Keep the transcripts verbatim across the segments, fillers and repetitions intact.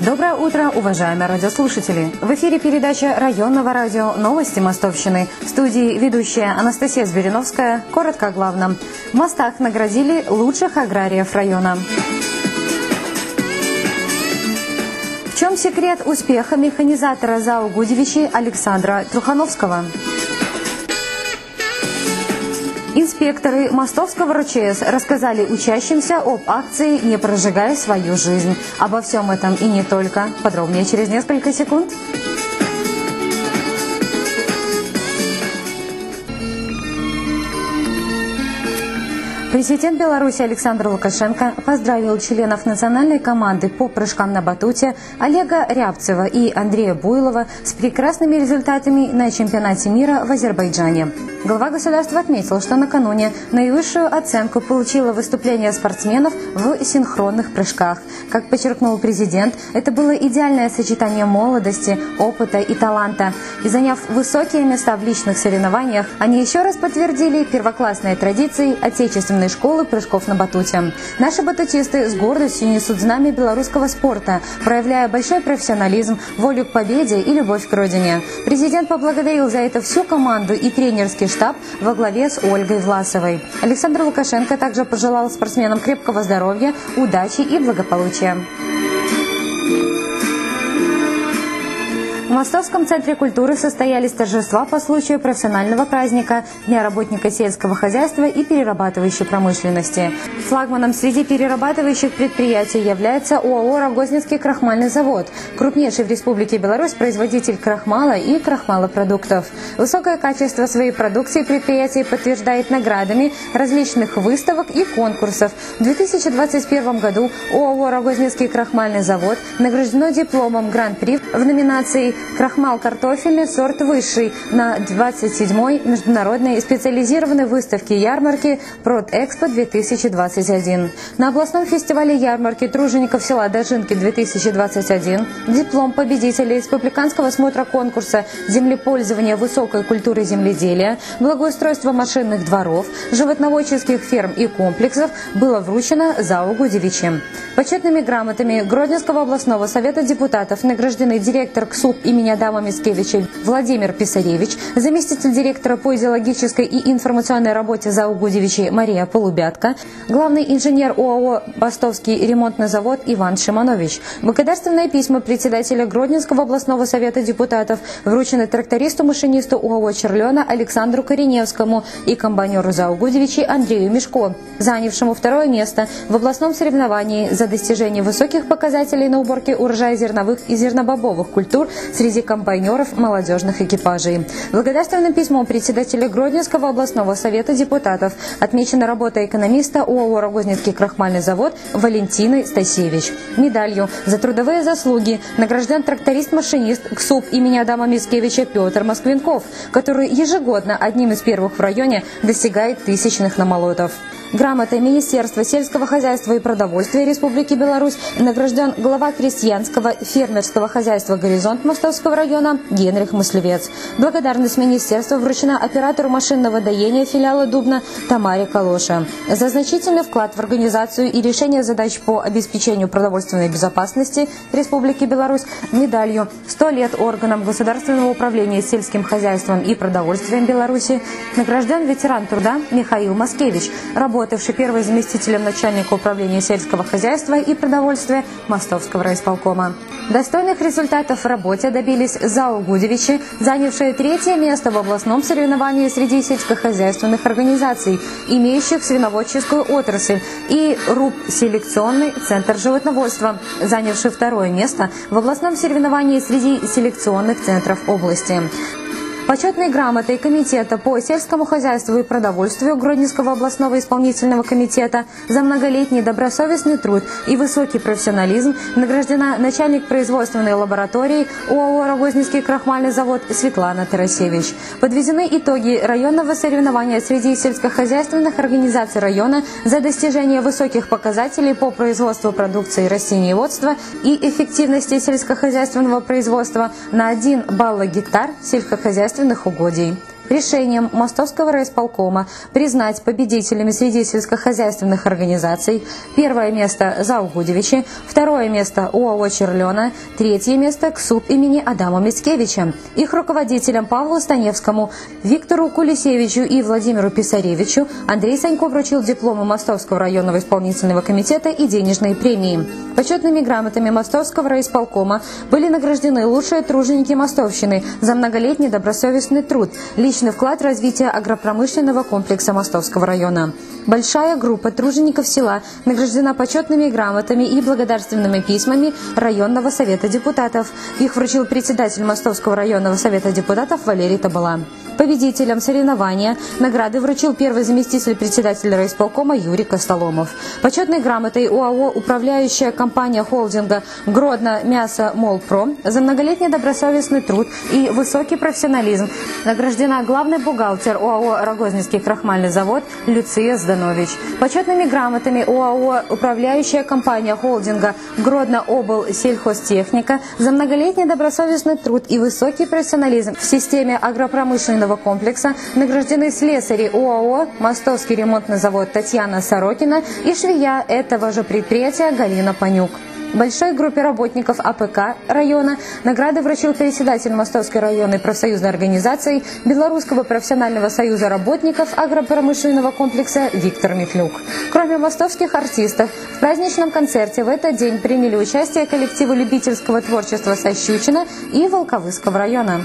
Доброе утро, уважаемые радиослушатели! В эфире передача районного радио «Новости Мостовщины». В студии ведущая Анастасия Звериновская. Коротко о главном. В Мостах наградили лучших аграриев района. В чем секрет успеха механизатора ЗАО «Гудевичи» Александра Трухановского? Инспекторы Мостовского РЧС рассказали учащимся об акции «Не прожигай свою жизнь». Обо всем этом и не только. Подробнее через несколько секунд. Президент Беларуси Александр Лукашенко поздравил членов национальной команды по прыжкам на батуте Олега Рябцева и Андрея Буйлова с прекрасными результатами на чемпионате мира в Азербайджане. Глава государства отметил, что накануне наивысшую оценку получило выступление спортсменов в синхронных прыжках. Как подчеркнул президент, это было идеальное сочетание молодости, опыта и таланта. И заняв высокие места в личных соревнованиях, они еще раз подтвердили первоклассные традиции отечественной школы прыжков на батуте. Наши батутисты с гордостью несут знамя белорусского спорта, проявляя большой профессионализм, волю к победе и любовь к родине. Президент поблагодарил за это всю команду и тренерский штаб во главе с Ольгой Власовой. Александр Лукашенко также пожелал спортсменам крепкого здоровья, удачи и благополучия. В Мостовском центре культуры состоялись торжества по случаю профессионального праздника Дня работника сельского хозяйства и перерабатывающей промышленности. Флагманом среди перерабатывающих предприятий является ОАО «Рогозненский крахмальный завод», крупнейший в Республике Беларусь производитель крахмала и крахмалопродуктов. Высокое качество своей продукции предприятие подтверждает наградами различных выставок и конкурсов. В две тысячи двадцать первом году ОАО «Рогозненский крахмальный завод» награждено дипломом Гран-при в номинации «Крахмал картофельный, сорт высший» на двадцать седьмой международной специализированной выставке ярмарки «Продэкспо-две тысячи двадцать один». На областном фестивале ярмарки тружеников села Дожинки-две тысячи двадцать один диплом победителя республиканского смотра конкурса «Землепользование высокой культуры земледелия, благоустройство машинных дворов, животноводческих ферм и комплексов» было вручено ЗАО «Гудевичи». Почетными грамотами Гродненского областного совета депутатов награждены директор КСУП имени Адама Мицкевича Владимир Писаревич, заместитель директора по идеологической и информационной работе ЗАО «Гудевичи» Мария Полубятка, главный инженер ОАО «Бостовский ремонтный завод» Иван Шиманович. Благодарственные письма председателя Гродненского областного совета депутатов вручены трактористу-машинисту ОАО «Черлена» Александру Кореневскому и комбайнеру ЗАО «Гудевичи» Андрею Мишко, занявшему второе место в областном соревновании за достижение высоких показателей на уборке урожая зерновых и зернобобовых культур среди комбайнеров молодежных экипажей. Благодарственным письмом председателя Гродненского областного совета депутатов отмечена работа экономиста ОАО «Рогозненский крахмальный завод» Валентины Стасевич. Медалью за трудовые заслуги награжден тракторист-машинист КСУП имени Адама Мицкевича Петр Москвинков, который ежегодно одним из первых в районе достигает тысячных намолотов. Грамотой Министерства сельского хозяйства и продовольствия Республики Беларусь награжден глава крестьянского фермерского хозяйства «Горизонт» Мостовского района Генрих Мыслевец. Благодарность министерства вручена оператору машинного доения филиала Дубна Тамаре Калоша. За значительный вклад в организацию и решение задач по обеспечению продовольственной безопасности Республики Беларусь медалью «сто лет органам государственного управления сельским хозяйством и продовольствием Беларуси» награжден ветеран труда Михаил Маскевич, работавший первым заместителем начальника управления сельского хозяйства и продовольствия Мостовского райисполкома. Достойных результатов в работе добились ЗАО «Гудевичи», занявшие третье место в областном соревновании среди сельскохозяйственных организаций, имеющих свиноводческую отрасль, и РУП «Селекционный центр животноводства», занявший второе место в областном соревновании среди селекционных центров области. Почетной грамотой Комитета по сельскому хозяйству и продовольствию Гродненского областного исполнительного комитета за многолетний добросовестный труд и высокий профессионализм награждена начальник производственной лаборатории ОАО «Рогозненский крахмальный завод» Светлана Тарасевич. Подведены итоги районного соревнования среди сельскохозяйственных организаций района за достижение высоких показателей по производству продукции растениеводства и эффективности сельскохозяйственного производства на один балл гектар сельскохозяйственных угодий. Решением Мостовского райисполкома признать победителями среди сельскохозяйственных организаций первое место ЗАО «Гудевичи», второе место ОАО «Черлена», третье место КСУП имени Адама Мицкевича. Их руководителям Павлу Станевскому, Виктору Кулисевичу и Владимиру Писаревичу Андрей Санько вручил дипломы Мостовского районного исполнительного комитета и денежные премии. Почетными грамотами Мостовского райисполкома были награждены лучшие труженики Мостовщины за многолетний добросовестный труд, личный вклад в развитие агропромышленного комплекса Мостовского района. Большая группа тружеников села награждена почетными грамотами и благодарственными письмами районного совета депутатов. Их вручил председатель Мостовского районного совета депутатов Валерий Табала. Победителям соревнования награды вручил первый заместитель председателя райисполкома Юрий Костоломов. Почетной грамотой ОАО «Управляющая компания холдинга Гродно Мясо Молпром» за многолетний добросовестный труд и высокий профессионализм награждена главный бухгалтер ОАО «Рогозницкий крахмальный завод» Люция Зданович. Почетными грамотами ОАО «Управляющая компания холдинга Гродно Обл Сельхозтехника» за многолетний добросовестный труд и высокий профессионализм в системе агропромышленного комплекса награждены слесари ОАО «Мостовский ремонтный завод» Татьяна Сорокина и швея этого же предприятия Галина Панюк. Большой группе работников АПК района награды вручил председатель Мостовской районной профсоюзной организации Белорусского профессионального союза работников агропромышленного комплекса Виктор Михлюк. Кроме мостовских артистов, в праздничном концерте в этот день приняли участие коллективы любительского творчества со Щучина и Волковыского района.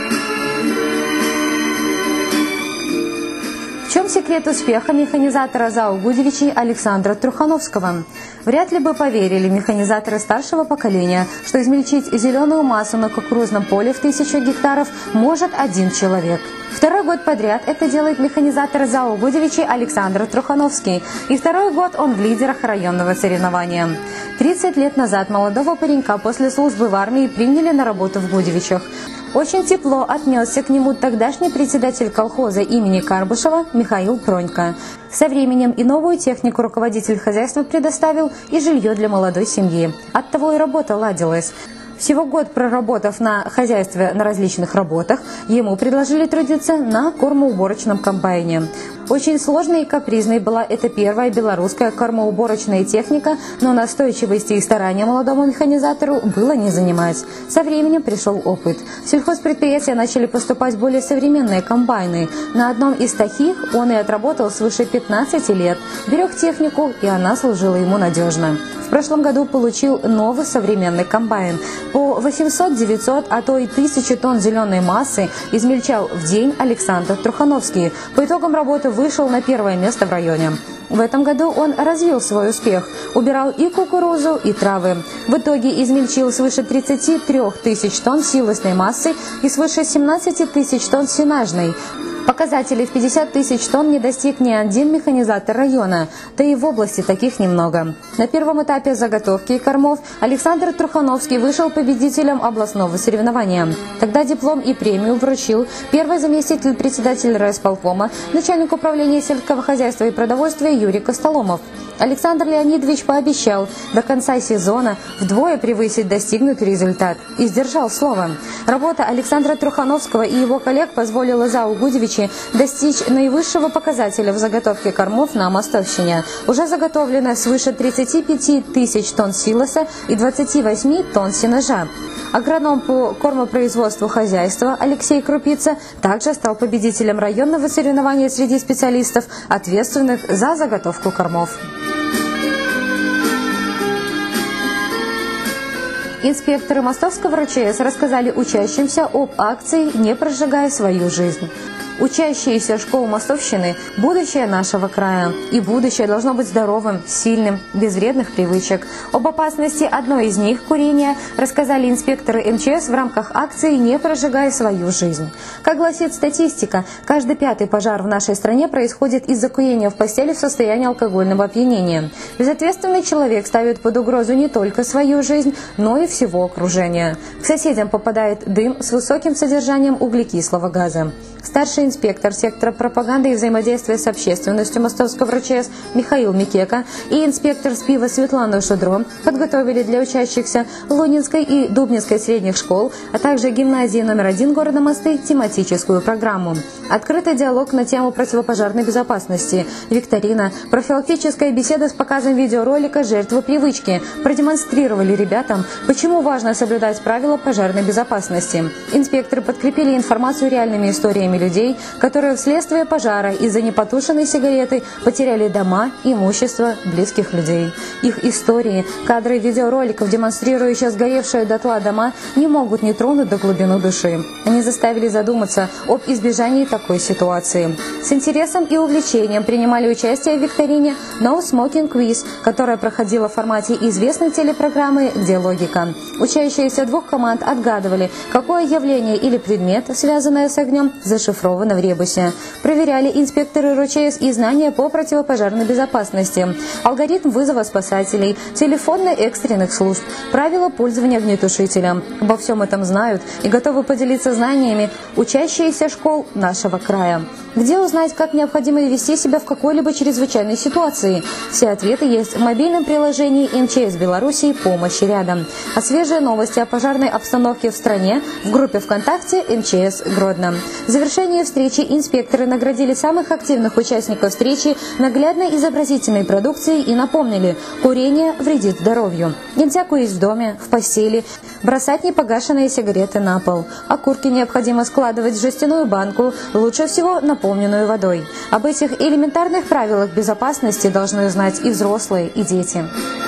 В чем секрет успеха механизатора ЗАО «Гудевичи» Александра Трухановского? Вряд ли бы поверили механизаторы старшего поколения, что измельчить зеленую массу на кукурузном поле в тысячу гектаров может один человек. Второй год подряд это делает механизатор ЗАО «Гудевичи» Александр Трухановский. И второй год он в лидерах районного соревнования. тридцать лет назад молодого паренька после службы в армии приняли на работу в Гудевичах. Очень тепло отнесся к нему тогдашний председатель колхоза имени Карбышева Михаил Пронько. Со временем и новую технику руководитель хозяйства предоставил, и жилье для молодой семьи. Оттого и работа ладилась. Всего год проработав на хозяйстве на различных работах, ему предложили трудиться на кормоуборочном комбайне. Очень сложной и капризной была эта первая белорусская кормоуборочная техника, но настойчивости и старания молодому механизатору было не занимать. Со временем пришел опыт. В сельхозпредприятия начали поступать более современные комбайны. На одном из таких он и отработал свыше пятнадцати лет. Берег технику, и она служила ему надежно. В прошлом году получил новый современный комбайн. По восемьсот-девятьсот, а то и тысячу тонн зеленой массы измельчал в день Александр Трухановский. По итогам работы вышел на первое место в районе. В этом году он развил свой успех. Убирал и кукурузу, и травы. В итоге измельчил свыше тридцати трёх тысяч тонн силосной массы и свыше семнадцати тысяч тонн сенажной. Показателей в пятьдесят тысяч тонн не достиг ни один механизатор района, да и в области таких немного. На первом этапе заготовки кормов Александр Трухановский вышел победителем областного соревнования. Тогда диплом и премию вручил первый заместитель председателя райисполкома, начальник управления сельского хозяйства и продовольствия Юрий Костоломов. Александр Леонидович пообещал до конца сезона вдвое превысить достигнутый результат и сдержал слово. Работа Александра Трухановского и его коллег позволила ЗАО «Гудевичи» достичь наивысшего показателя в заготовке кормов на Мостовщине. Уже заготовлено свыше тридцати пяти тысяч тонн силоса и двадцати восьми тонн сенажа. Агроном по кормопроизводству хозяйства Алексей Крупица также стал победителем районного соревнования среди специалистов, ответственных за заготовку кормов. Инспекторы Мостовского РЧС рассказали учащимся об акции «Не прожигай свою жизнь». Учащиеся школ Мостовщины – будущее нашего края. И будущее должно быть здоровым, сильным, без вредных привычек. Об опасности одной из них – курения – рассказали инспекторы эм че эс в рамках акции «Не прожигай свою жизнь». Как гласит статистика, каждый пятый пожар в нашей стране происходит из-за курения в постели в состоянии алкогольного опьянения. Безответственный человек ставит под угрозу не только свою жизнь, но и всего окружения. К соседям попадает дым с высоким содержанием углекислого газа. Старший инспектор сектора пропаганды и взаимодействия с общественностью Мостовского РЧС Михаил Микека и инспектор СПИВа Светлана Шудро подготовили для учащихся Лунинской и Дубнинской средних школ, а также гимназии номер один города Мосты тематическую программу. Открытый диалог на тему противопожарной безопасности, викторина, профилактическая беседа с показом видеоролика «Жертвы привычки» продемонстрировали ребятам, почему важно соблюдать правила пожарной безопасности. Инспекторы подкрепили информацию реальными историями людей, которые вследствие пожара из-за непотушенной сигареты потеряли дома, имущество близких людей. Их истории, кадры видеороликов, демонстрирующие сгоревшие дотла дома, не могут не тронуть до глубины души. Они заставили задуматься об избежании такой ситуации. С интересом и увлечением принимали участие в викторине «No Smoking Quiz», которая проходила в формате известной телепрограммы «Где логика?». Учащиеся двух команд отгадывали, какое явление или предмет, связанное с огнем, зашифровано в ребусе. Проверяли инспекторы РЧС и знания по противопожарной безопасности, алгоритм вызова спасателей, телефоны экстренных служб, правила пользования огнетушителем. Обо всем этом знают и готовы поделиться знаниями учащиеся школ нашего края. Где узнать, как необходимо вести себя в какой-либо чрезвычайной ситуации? Все ответы есть в мобильном приложении эм че эс Беларуси «Помощь рядом». А свежие новости о пожарной обстановке в стране в группе ВКонтакте эм че эс Гродно. В завершении встречи инспекторы наградили самых активных участников встречи наглядной изобразительной продукцией и напомнили: курение вредит здоровью. Нельзя курить в доме, в постели, бросать непогашенные сигареты на пол. Окурки необходимо складывать в жестяную банку, лучше всего наполненную водой. Об этих элементарных правилах безопасности должны знать и взрослые, и дети.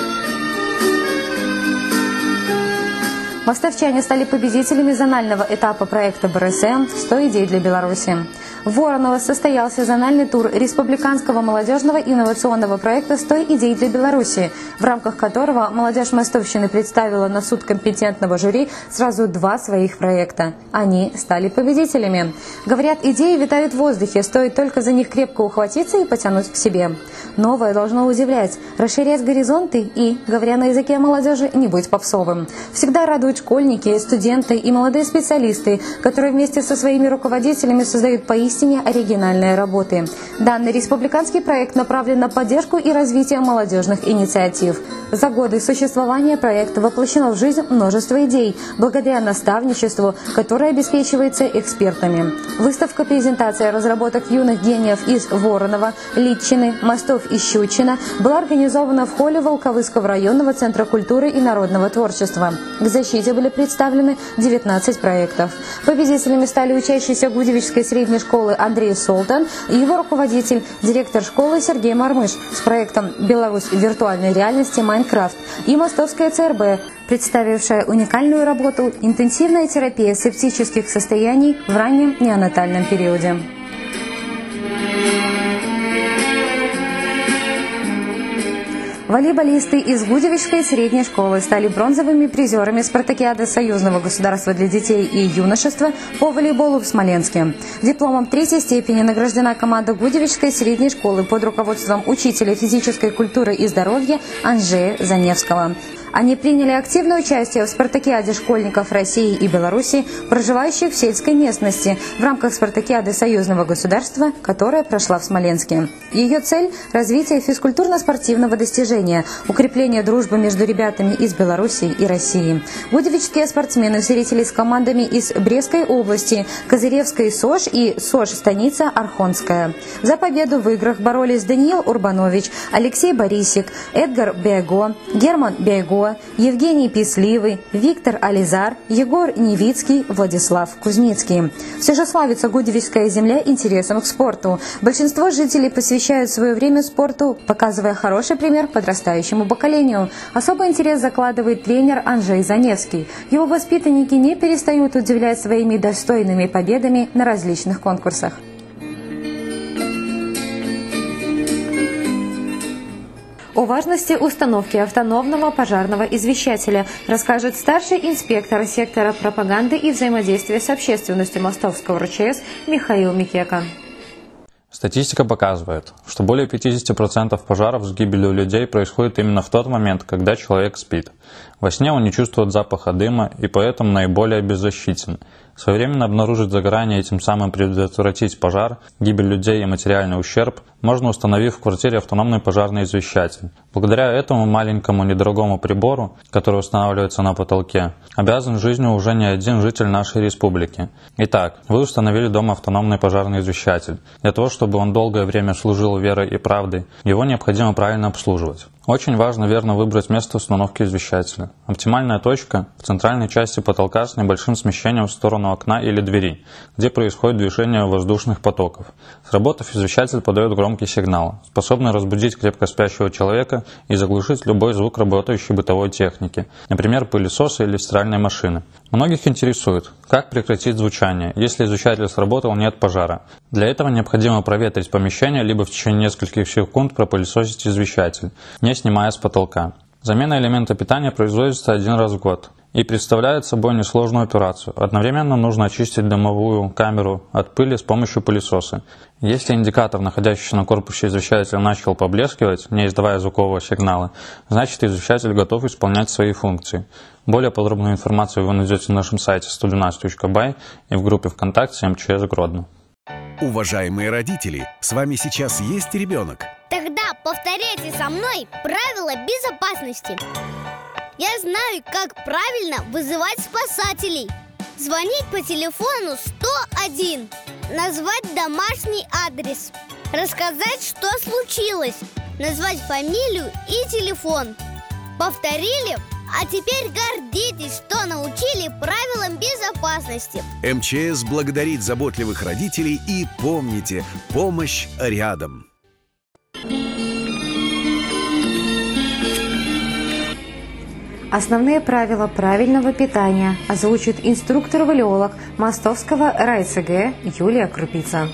Мостовчане стали победителями зонального этапа проекта бэ эр эс эм «сто идей для Беларуси». В Вороново состоялся зональный тур республиканского молодежного инновационного проекта «сто идей для Беларуси», в рамках которого молодежь Мостовщины представила на суд компетентного жюри сразу два своих проекта. Они стали победителями. Говорят, идеи витают в воздухе, стоит только за них крепко ухватиться и потянуть к себе. Новое должно удивлять, расширять горизонты и, говоря на языке молодежи, не быть попсовым. Всегда радуют школьники, студенты и молодые специалисты, которые вместе со своими руководителями создают поистине оригинальные работы. Данный республиканский проект направлен на поддержку и развитие молодежных инициатив. За годы существования проекта воплощено в жизнь множество идей, благодаря наставничеству, которое обеспечивается экспертами. Выставка-презентация разработок юных гениев из Воронова, Литчины, Мостов и Щучина была организована в холле Волковыского районного центра культуры и народного творчества. К защите были представлены девятнадцать проектов. Победителями стали учащиеся Гудевичской средней школы Андрей Солтан и его руководитель, директор школы Сергей Мармыш с проектом «Беларусь в виртуальной реальности Майнкрафт» и Мостовская цэ эр бэ, представившая уникальную работу «Интенсивная терапия септических состояний в раннем неонатальном периоде». Волейболисты из Гудевичской средней школы стали бронзовыми призерами спартакиады Союзного государства для детей и юношества по волейболу в Смоленске. Дипломом третьей степени награждена команда Гудевичской средней школы под руководством учителя физической культуры и здоровья Анжея Заневского. Они приняли активное участие в спартакиаде школьников России и Беларуси, проживающих в сельской местности, в рамках спартакиады Союзного государства, которая прошла в Смоленске. Ее цель – развитие физкультурно-спортивного достижения, укрепление дружбы между ребятами из Беларуси и России. Гудевичские спортсмены встретились с командами из Брестской области, Козыревской СОЖ и СОЖ-станица Архонская. За победу в играх боролись Даниил Урбанович, Алексей Борисик, Эдгар Бего, Герман Бего, Евгений Писливый, Виктор Ализар, Егор Невицкий, Владислав Кузницкий. Все же славится Гудевичская земля интересом к спорту. Большинство жителей посвящают свое время спорту, показывая хороший пример подрастающему поколению. Особый интерес закладывает тренер Анжей Заневский. Его воспитанники не перестают удивлять своими достойными победами на различных конкурсах. О важности установки автономного пожарного извещателя расскажет старший инспектор сектора пропаганды и взаимодействия с общественностью Мостовского РЧС Михаил Микека. Статистика показывает, что более пятидесяти процентов пожаров с гибелью людей происходит именно в тот момент, когда человек спит. Во сне он не чувствует запаха дыма и поэтому наиболее беззащитен. Своевременно обнаружить загорание и тем самым предотвратить пожар, гибель людей и материальный ущерб можно, установив в квартире автономный пожарный извещатель. Благодаря этому маленькому недорогому прибору, который устанавливается на потолке, обязан жизнью уже не один житель нашей республики. Итак, вы установили дома автономный пожарный извещатель. Для того, чтобы он долгое время служил верой и правдой, его необходимо правильно обслуживать. Очень важно верно выбрать место установки извещателя. Оптимальная точка в центральной части потолка с небольшим смещением в сторону окна или двери, где происходит движение воздушных потоков. Сработав, извещатель подает громкий сигнал, способный разбудить крепко спящего человека и заглушить любой звук работающей бытовой техники, например, пылесоса или стиральной машины. Многих интересует, как прекратить звучание, если извещатель сработал, нет пожара. Для этого необходимо проветрить помещение, либо в течение нескольких секунд пропылесосить извещатель, не снимая с потолка. Замена элемента питания производится один раз в год и представляет собой несложную операцию. Одновременно нужно очистить дымовую камеру от пыли с помощью пылесоса. Если индикатор, находящийся на корпусе извещателя, начал поблескивать, не издавая звукового сигнала, значит извещатель готов исполнять свои функции. Более подробную информацию вы найдете на нашем сайте сто двенадцать точка бай и в группе ВКонтакте эм че эс Гродно. Уважаемые родители, с вами сейчас есть ребенок? Тогда повторяйте со мной правила безопасности. Я знаю, как правильно вызывать спасателей. Звонить по телефону сто один. Назвать домашний адрес. Рассказать, что случилось. Назвать фамилию и телефон. Повторили? А теперь гордитесь, что научили правилам безопасности. эм че эс благодарит заботливых родителей и помните, помощь рядом. Основные правила правильного питания озвучит инструктор-валиолог Мостовского райцг Юлия Крупица.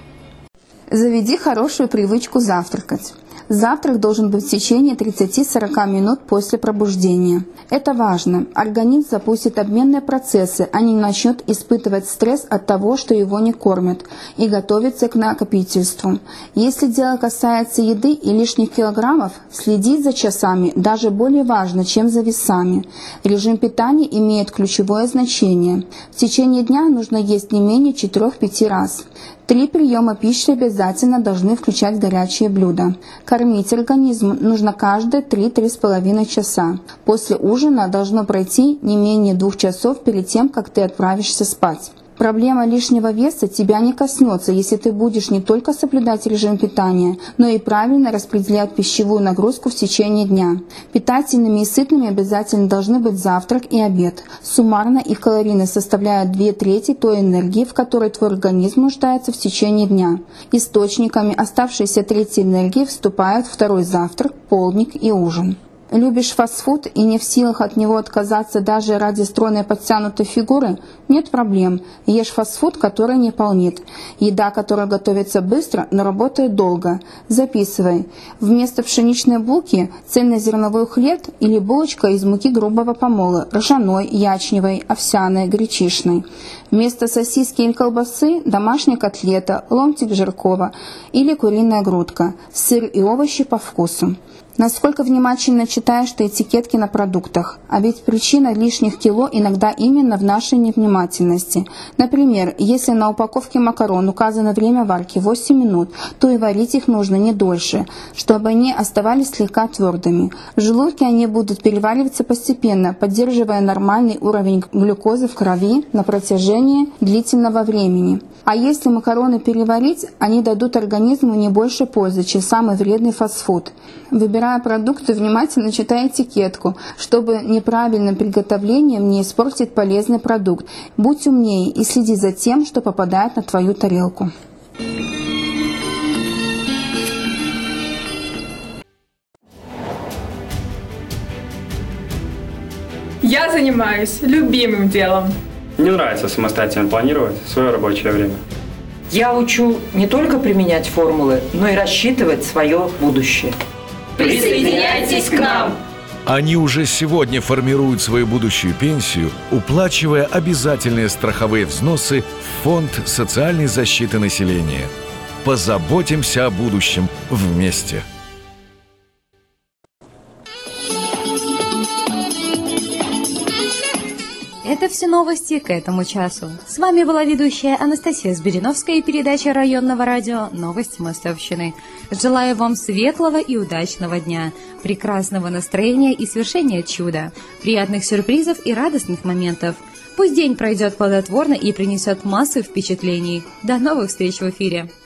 Заведи хорошую привычку завтракать. Завтрак должен быть в течение тридцати-сорока минут после пробуждения. Это важно. Организм запустит обменные процессы, а не начнет испытывать стресс от того, что его не кормят, и готовится к накопительству. Если дело касается еды и лишних килограммов, следить за часами даже более важно, чем за весами. Режим питания имеет ключевое значение. В течение дня нужно есть не менее четырёх-пяти раз. Три приема пищи обязательно должны включать горячие блюда. Кормить организм нужно каждые три-три с половиной часа. После ужина должно пройти не менее двух часов перед тем, как ты отправишься спать. Проблема лишнего веса тебя не коснется, если ты будешь не только соблюдать режим питания, но и правильно распределять пищевую нагрузку в течение дня. Питательными и сытными обязательно должны быть завтрак и обед. Суммарно их калорийны составляют две трети той энергии, в которой твой организм нуждается в течение дня. Источниками оставшейся трети энергии вступают второй завтрак, полдник и ужин. Любишь фастфуд и не в силах от него отказаться даже ради стройной подтянутой фигуры? Нет проблем. Ешь фастфуд, который не полнит. Еда, которая готовится быстро, но работает долго. Записывай. Вместо пшеничной булки цельнозерновой хлеб или булочка из муки грубого помола, ржаной, ячневой, овсяной, гречишной. Вместо сосиски или колбасы домашняя котлета, ломтик жаркого или куриная грудка, сыр и овощи по вкусу. Насколько внимательно читаешь ты этикетки на продуктах? А ведь причина лишних кило иногда именно в нашей невнимательности. Например, если на упаковке макарон указано время варки восемь минут, то и варить их нужно не дольше, чтобы они оставались слегка твердыми. В желудке они будут перевариваться постепенно, поддерживая нормальный уровень глюкозы в крови на протяжении длительного времени. А если макароны переварить, они дадут организму не больше пользы, чем самый вредный фастфуд. Выбирая продукты, внимательно читай этикетку, чтобы неправильным приготовлением не испортить полезный продукт. Будь умнее и следи за тем, что попадает на твою тарелку. Я занимаюсь любимым делом. Мне нравится самостоятельно планировать свое рабочее время. Я учу не только применять формулы, но и рассчитывать свое будущее. Присоединяйтесь к нам! Они уже сегодня формируют свою будущую пенсию, уплачивая обязательные страховые взносы в Фонд социальной защиты населения. Позаботимся о будущем вместе. Это все новости к этому часу. С вами была ведущая Анастасия Сбериновская и передача районного радио «Новости Мостовщины». Желаю вам светлого и удачного дня, прекрасного настроения и свершения чуда, приятных сюрпризов и радостных моментов. Пусть день пройдет плодотворно и принесет массу впечатлений. До новых встреч в эфире!